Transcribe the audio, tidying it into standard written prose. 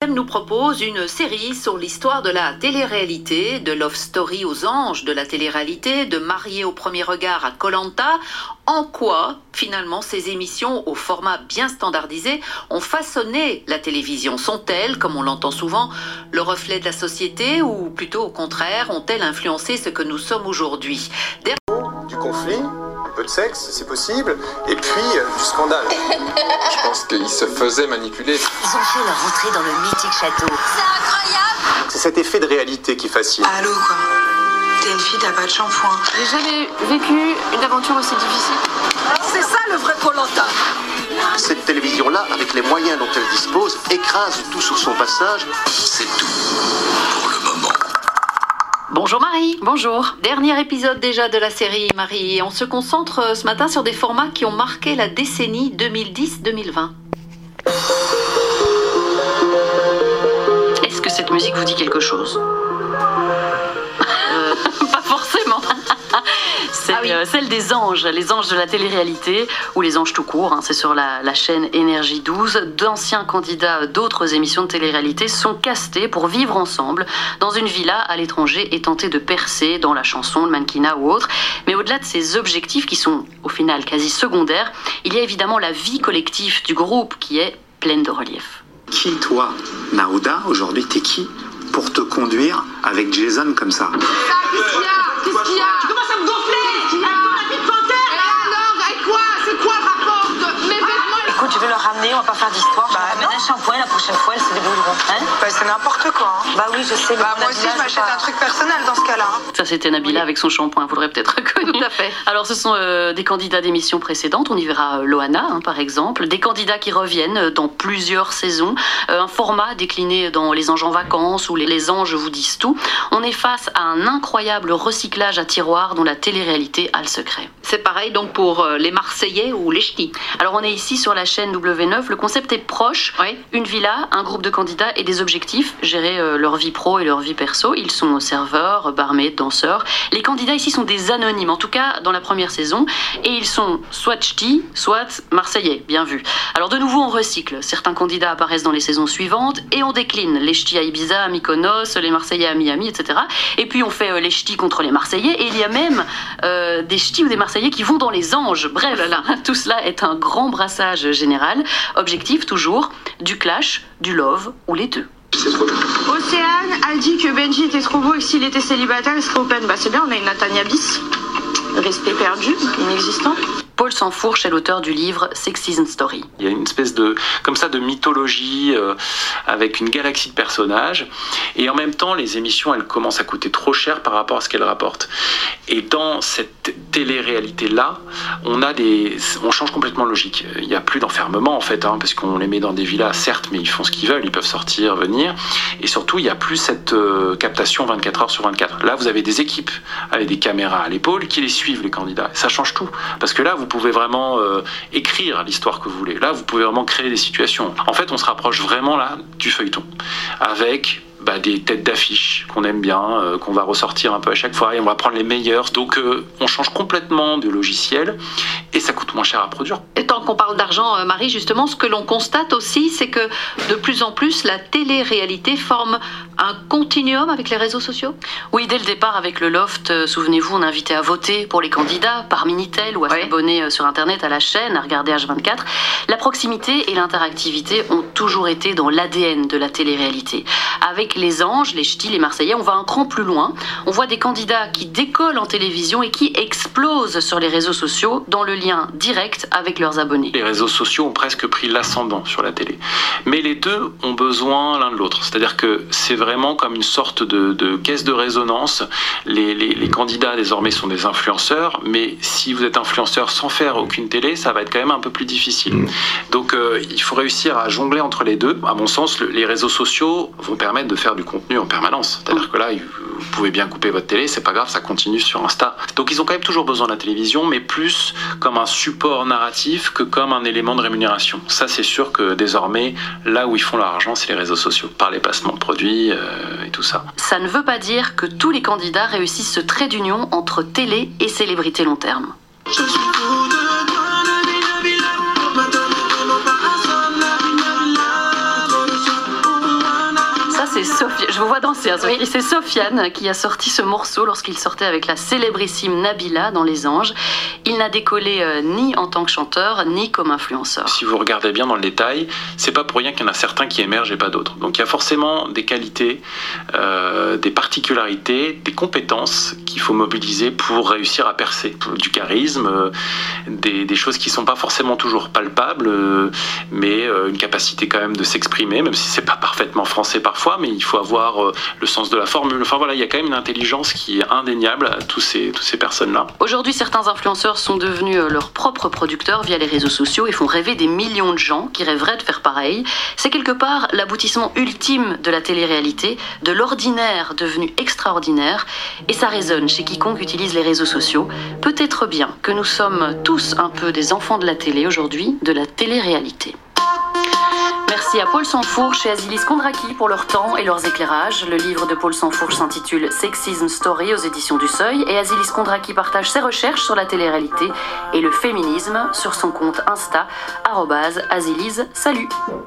One nous propose une série sur l'histoire de la télé-réalité, de Love Story aux anges de la télé-réalité, de Marié au premier regard à Koh-Lanta. En quoi, finalement, ces émissions au format bien standardisé ont façonné la télévision? Sont-elles, comme on l'entend souvent, le reflet de la société ou plutôt au contraire, ont-elles influencé ce que nous sommes aujourd'hui? Du conflit, un peu de sexe, c'est possible, et puis du scandale. Je pense qu'ils se faisaient manipuler. Ils ont fait leur rentrée dans le mythique château. C'est incroyable! C'est cet effet de réalité qui fascine. Allô, quoi. T'es une fille, t'as pas de shampoing. J'ai jamais vécu une aventure aussi difficile. C'est ça le vrai Koh-Lanta. Cette télévision-là, avec les moyens dont elle dispose, écrase tout sur son passage. C'est tout pour le moment. Bonjour Marie. Bonjour. Dernier épisode déjà de la série Marie. Et on se concentre ce matin sur des formats qui ont marqué la décennie 2010-2020. Est-ce que cette musique vous dit quelque chose? Pas forcément. C'est celle des anges, les anges de la télé-réalité, ou les anges tout court, c'est sur la chaîne Énergie 12. D'anciens candidats d'autres émissions de télé-réalité sont castés pour vivre ensemble dans une villa à l'étranger et tenter de percer dans la chanson, le mannequinat ou autre. Mais au-delà de ces objectifs qui sont au final quasi secondaires, il y a évidemment la vie collective du groupe qui est pleine de relief. Qui, toi, Naouda, aujourd'hui, t'es qui pour te conduire avec Jason comme ça? Qu'est-ce qu'il y a? Tu commences à me gonfler! Avec ton habit de panthère! Et alors, avec quoi? C'est quoi le rapport de mes vêtements? Écoute, je vais leur ramener, on va pas faire d'histoire. Je vais ramener un shampoing, la prochaine fois, elles se débrouilleront. C'est n'importe quoi. Bah oui, je sais. Moi aussi, je m'achète un truc personnel dans ce cas-là. Ça, c'était Nabila avec son shampoing, vous l'aurez peut-être reconnu. Tout à fait. Alors, ce sont des candidats d'émissions précédentes. On y verra Loana, par exemple. Des candidats qui reviennent dans plusieurs saisons. Un format décliné dans Les Anges en vacances ou Les Anges vous disent tout. On est face à un incroyable recyclage à tiroir dont la télé-réalité a le secret. C'est pareil donc pour les Marseillais ou les Ch'tis. Alors, on est ici sur la chaîne W9. Le concept est proche. Oui. Une villa, un groupe de candidats et des objectifs. Gérer leur vie pro et leur vie perso. Ils sont serveurs, barmaids, danseurs. Les candidats ici sont des anonymes, en tout cas dans la première saison. Et ils sont soit ch'tis, soit marseillais. Bien vu. Alors de nouveau, on recycle. Certains candidats apparaissent dans les saisons suivantes et on décline. Les ch'tis à Ibiza, à Mykonos, les marseillais à Miami, etc. Et puis on fait les ch'tis contre les marseillais. Et il y a même des ch'tis ou des marseillais qui vont dans les anges. Bref, tout cela est un grand brassage général. Objectif toujours, du clash, du love ou les deux. Océane a dit que Benji était trop beau et que s'il était célibataire, il serait open. Bah c'est bien, on a une Natania bis. Respect perdu, inexistant. Paul Sanfourche est l'auteur du livre Sexism Story. Il y a une espèce de mythologie avec une galaxie de personnages et en même temps les émissions elles commencent à coûter trop cher par rapport à ce qu'elles rapportent. Et dans cette télé-réalité-là, on change complètement de logique. Il n'y a plus d'enfermement en fait, parce qu'on les met dans des villas, certes, mais ils font ce qu'ils veulent, ils peuvent sortir, venir. Et surtout, il n'y a plus cette captation 24 heures sur 24. Là, vous avez des équipes avec des caméras à l'épaule qui les suivent, les candidats. Ça change tout. Parce que là, vous pouvez vraiment écrire l'histoire que vous voulez. Là, vous pouvez vraiment créer des situations. En fait, on se rapproche vraiment là du feuilleton. Avec des têtes d'affiche qu'on aime bien, qu'on va ressortir un peu à chaque fois et on va prendre les meilleurs. Donc on change complètement de logiciel et ça coûte moins cher à produire. Et tant qu'on parle d'argent, Marie, justement, ce que l'on constate aussi, c'est que de plus en plus, la télé-réalité forme un continuum avec les réseaux sociaux. Oui, dès le départ avec le Loft, souvenez-vous, on invitait à voter pour les candidats par Minitel ou à s'abonner sur Internet à la chaîne, à regarder H24. La proximité et l'interactivité ont toujours été dans l'ADN de la télé-réalité. Avec les anges, les ch'tis, les marseillais, on va un cran plus loin. On voit des candidats qui décollent en télévision et qui explosent sur les réseaux sociaux dans le lien direct avec leurs abonnés. Les réseaux sociaux ont presque pris l'ascendant sur la télé. Mais les deux ont besoin l'un de l'autre. C'est-à-dire que c'est vraiment comme une sorte de caisse de résonance. Les candidats désormais sont des influenceurs, mais si vous êtes influenceur sans faire aucune télé, ça va être quand même un peu plus difficile. Donc il faut réussir à jongler entre les deux. À mon sens, les réseaux sociaux vont permettre de faire du contenu en permanence. C'est-à-dire que là, vous pouvez bien couper votre télé, c'est pas grave, ça continue sur Insta. Donc ils ont quand même toujours besoin de la télévision, mais plus comme un support narratif que comme un élément de rémunération. Ça, c'est sûr que désormais, là où ils font leur argent, c'est les réseaux sociaux, par les placements de produits et tout ça. Ça ne veut pas dire que tous les candidats réussissent ce trait d'union entre télé et célébrité long terme. c'est Sophie. Je vous vois danser, hein, Sophie. Oui. C'est Sofiane qui a sorti ce morceau lorsqu'il sortait avec la célébrissime Nabila dans Les Anges. Il n'a décollé ni en tant que chanteur, ni comme influenceur. Si vous regardez bien dans le détail, c'est pas pour rien qu'il y en a certains qui émergent et pas d'autres. Donc il y a forcément des qualités, des particularités, des compétences qu'il faut mobiliser pour réussir à percer. Du charisme, des choses qui sont pas forcément toujours palpables, mais une capacité quand même de s'exprimer, même si c'est pas parfaitement français parfois, mais il faut avoir le sens de la formule. Enfin voilà, il y a quand même une intelligence qui est indéniable à tous ces personnes-là. Aujourd'hui, certains influenceurs sont devenus leurs propres producteurs via les réseaux sociaux et font rêver des millions de gens qui rêveraient de faire pareil. C'est quelque part l'aboutissement ultime de la télé-réalité, de l'ordinaire devenu extraordinaire, et ça résonne chez quiconque utilise les réseaux sociaux. Peut-être bien que nous sommes tous un peu des enfants de la télé aujourd'hui, de la télé-réalité. Merci à Paul Sanfourche et Azilis Kondraki pour leur temps et leurs éclairages. Le livre de Paul Sanfourche s'intitule Sexism Story aux éditions du Seuil et Azilis Kondraki partage ses recherches sur la télé-réalité et le féminisme sur son compte Insta @Azilis. Salut.